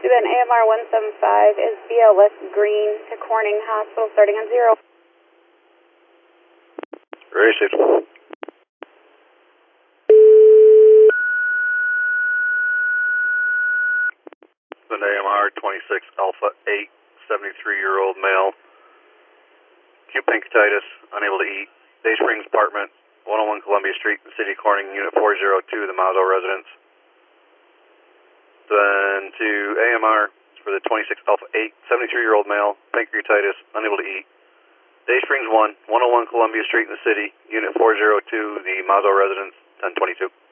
Student AMR 175 is via West Green to Corning Hospital starting on 0. Received. An AMR 26 Alpha 8, 73-year-old male. Acute pancreatitis, unable to eat. Day Springs Apartment, 101 Columbia Street, City of Corning, Unit 402, the Mazo residence. Then to AMR for the 26 Alpha 8, 73-year-old male, pancreatitis, unable to eat. Day Springs 1, 101 Columbia Street in the city, Unit 402, the Mazo residence, 1022.